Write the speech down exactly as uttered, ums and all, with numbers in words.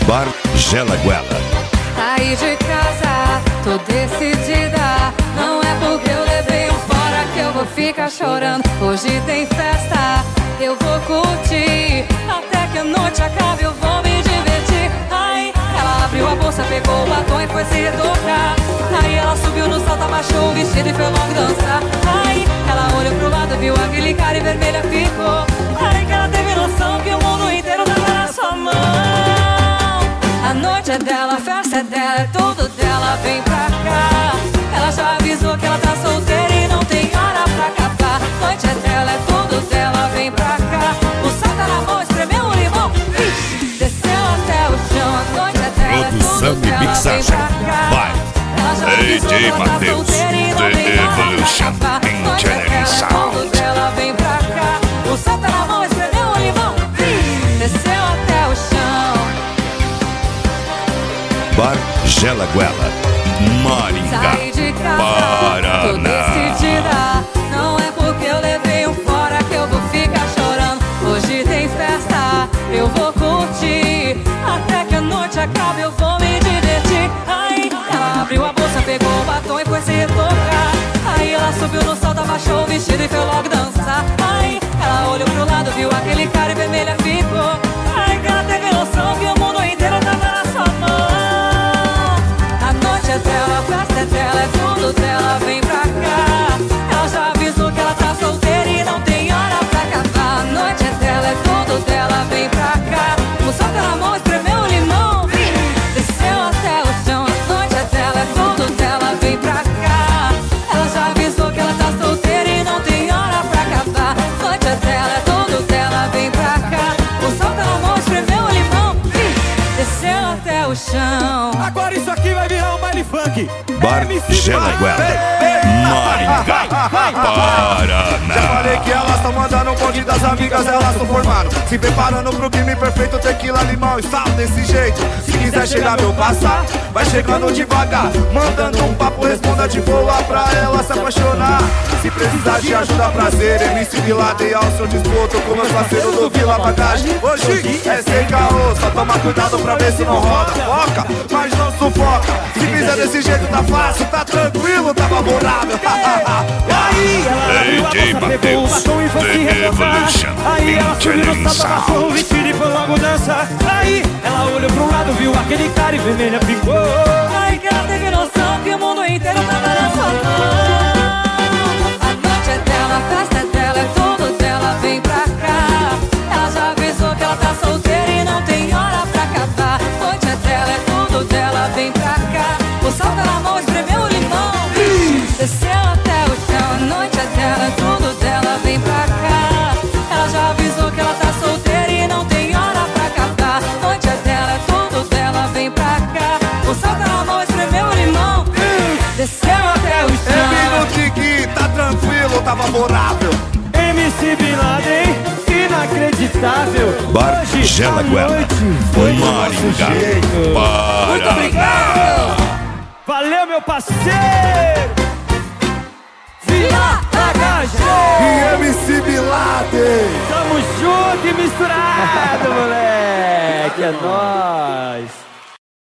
Bar Gelaguela. Saí de casa, tô decidida. Não é porque eu levei um fora que eu vou ficar chorando. Hoje tem festa, eu vou curtir. Até que a noite acabe eu vou me divertir. Ai, ela abriu a bolsa, pegou o batom e foi se tocar. Aí ela subiu no salto, abaixou o vestido e foi logo dançar. Ai, ela olhou pro lado, viu aquele cara e vermelha ficou. Ai, que ela teve noção que o mundo inteiro tava na sua mão. A noite é dela, a festa é dela, é tudo dela, vem pra cá. Ela já avisou que ela tá solteira e não tem hora pra acabar. A noite é dela, é tudo dela, vem pra cá. O sal tá na mão, espremeu um limão, desceu até o chão. A noite é dela, é tudo dela, vem pra cá. Vai, ela já avisou que ela tá solteira e não tem hora pra acabar. A noite é dela, é tudo dela, vem pra cá. O sal tá na mão, espremeu um limão, desceu até o chão. Bar Gelaguela, Maringá, Saí de casa, Paraná. tô decidida. Não é porque eu levei um fora que eu vou ficar chorando. Hoje tem festa, eu vou curtir. Até que a noite acabe eu vou me divertir. Ai, ela abriu a bolsa, pegou o batom e foi se tocar. Aí ela subiu no salto, abaixou o vestido e foi logo dançar. Ai, ela olhou pro lado, viu aquele cara e vermelha ficou. Ai, que ela teve noção que o mundo inteiro tava na sua mão. É dela, a festa é dela, é tudo dela, vem pra cá. Ela já avisou que ela tá solteira e não tem hora pra acabar. A noite é dela, é tudo dela, vem pra cá. O sol tá na mão, espremeu o limão, desceu até o chão. A noite é dela, é tudo dela, vem pra cá. Ela já avisou que ela tá solteira e não tem hora pra acabar. A noite é dela, é tudo dela, vem pra cá. O sol tá na mão, espremeu o limão, desceu até o chão. Agora isso aqui vai virar um baile funk. Bar Gelaguela, Maringá, Paraná. Já falei que elas tão mandando um bonde das amigas, elas tão formando. Se preparando pro crime perfeito, tequila, limão e sal desse jeito. Se quiser chegar meu passar, vai chegando devagar. Mandando um papo, responda de boa pra ela se apaixonar. Se precisar de ajuda, prazer, M C Biladen ao seu dispor. Tô com meus parceiros do Vila Bagagem. Hoje é sem caô, só toma cuidado pra ver se não roda. Foca, mas não sufoca. Se fizer desse jeito tá fácil, tá tranquilo, tá favorável. Aí ela abriu a D J bolsa, pegou o batom e foi se revoltar. Aí ela subiu no salto, abaixou o vestido e foi logo dançar. Aí ela olhou pro lado, viu aquele cara e vermelha ficou. Ai, que ela teve noção que o mundo inteiro tava na sua mão. A noite é dela, a festa é dela, é tudo dela, vem pra cá. Ela já avisou que ela tá solteira e não tem hora pra acabar. A noite é dela, é tudo dela, vem pra cá. O sal tá na mão, espremeu o limão, desceu até o chão. A noite é dela, é tudo dela, vem pra cá. Ela já avisou que ela tá solteira e não tem hora pra acabar. A noite é dela, é tudo dela, vem pra cá. O sal tá na mão, espremeu o limão, desceu até o chão. M no tique, tá tranquilo, tá favorável. M C Biladen, inacreditável. Bar Hoje Gelaguela, à noite foi do nosso Maringá, jeito. Muito obrigado! Valeu, meu parceiro! Vila Bagagem! E M C Biladen. Tamo junto e misturado, moleque! É nóis!